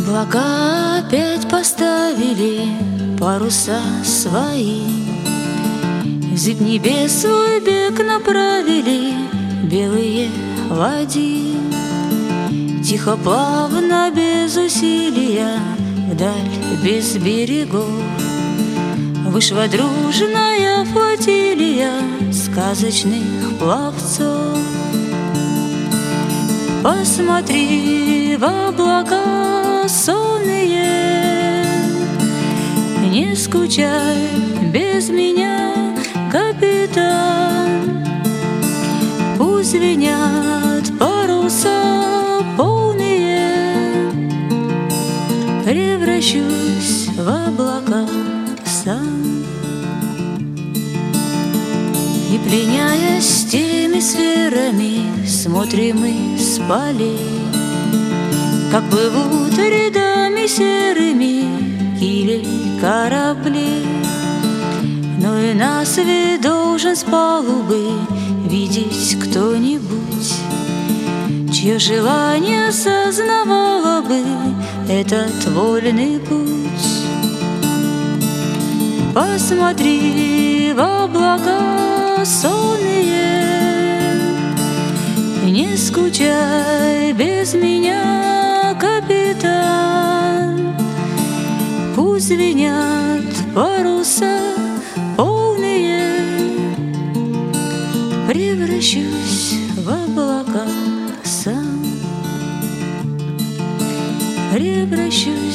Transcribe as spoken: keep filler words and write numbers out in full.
Облака опять поставили паруса свои, в зыбь небес свой бег направили белые ладьи. Тихо, плавно, без усилия, вдаль, без берегов вышла дружная флотилия сказочных пловцов. Посмотри в облака сонные, не скучай без меня, капитан. Пусть звенят паруса полные, превращусь в облака сам. И, пленяясь теми сферами, смотрим мы с полей, как плывут рядами серыми кили кораблей. Но и нас ведь должен с палубы видеть кто-нибудь, чье желание сознавало бы этот вольный путь. Посмотри в облака сонные, не скучай без меня, капитан. Пусть звенят паруса полные, превращусь в облака сам, превращусь